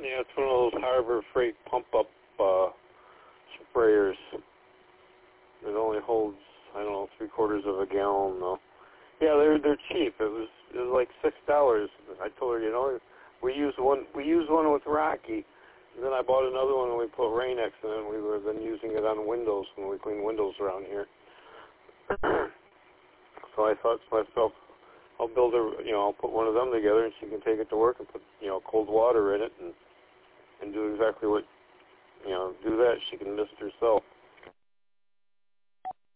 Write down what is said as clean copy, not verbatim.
Yeah, it's one of those Harbor Freight pump-up sprayers. It only holds, I don't know, 3/4 of a gallon though. Yeah, they're cheap. It was like $6. I told her, you know, we used one with Rocky, and then I bought another one and we put Rain-X in it, and we were then using it on windows when we clean windows around here. So I thought to myself, I'll build I'll put one of them together, and she can take it to work and put, cold water in it and do exactly what, do that. She can mist herself.